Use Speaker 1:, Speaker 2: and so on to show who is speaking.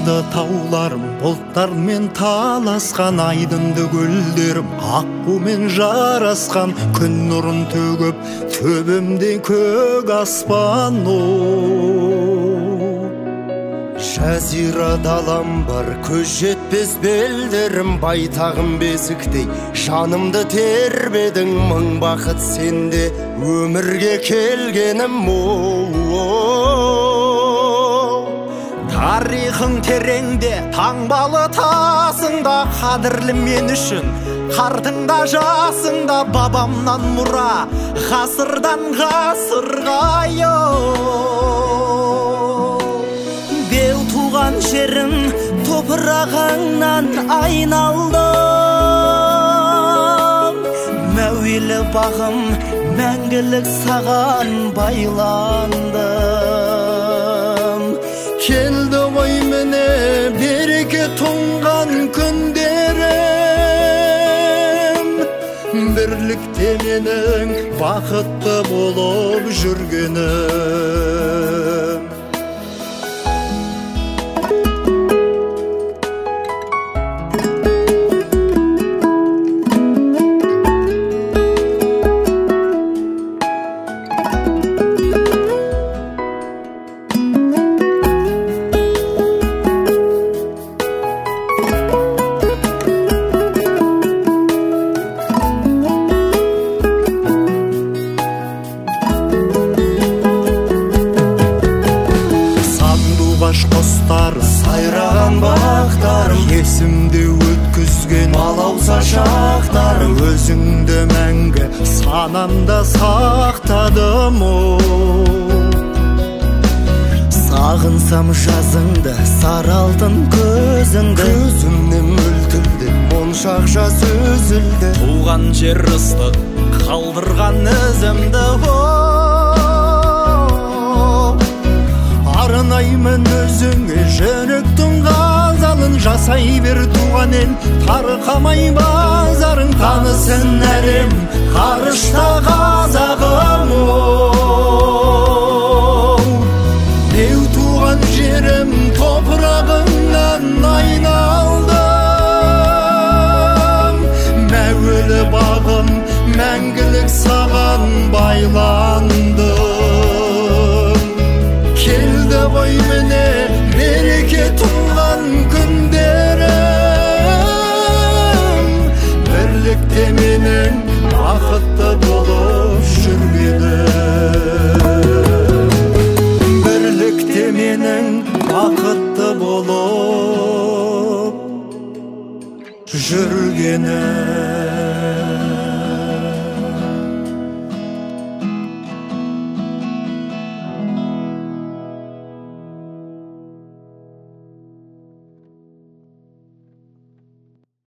Speaker 1: Аңды тауларым, бұлттармен таласқан, айдынды көлдерім, аққумен жарасқан, күн нұрын төгіп, төбемде көк аспан. Жазира далам бар, көз жетпес белдерім, байтағым бесіктей жанымды тербедің, мың бақыт сенде өмірге келгенім. Тарихың тереңде, таңбалы тасыңда, қадірлі мен үшін қартыңда жасыңда, бабамнан мұра ғасырдан ғасырға. Беу туған жерім топырағыңнан айналдым, мәуелі бағым мәңгілік саған байландым. Келді ғой міне береке тұнған күндерім, бірлікте менің бақытты болып жүргенім. Қостар сайраған бақтарым, есімде өткізген алауса шақтарым, өзіңді мәңгі санамда сақтадым. Сағынсам жазыңды, сары алтын көзіңді, көзімнен мөлтілді моншақ жас үзілді. Туған жер ыстық қалдырған ізімді, арнаймын өзіңе жүректің ғазалын, жасай бер туған ел тарқамай базарың, танысын әлем ғарышта қазағым. Беу туған жерім топырағыңнан айналдым, мәуелі бағым мәңгілік саған байланды. Келді ғой міне береке тұнған күндерім, бірлікте менің бақытты болып жүргенім, бірлікте менің бақытты болып жүргенім.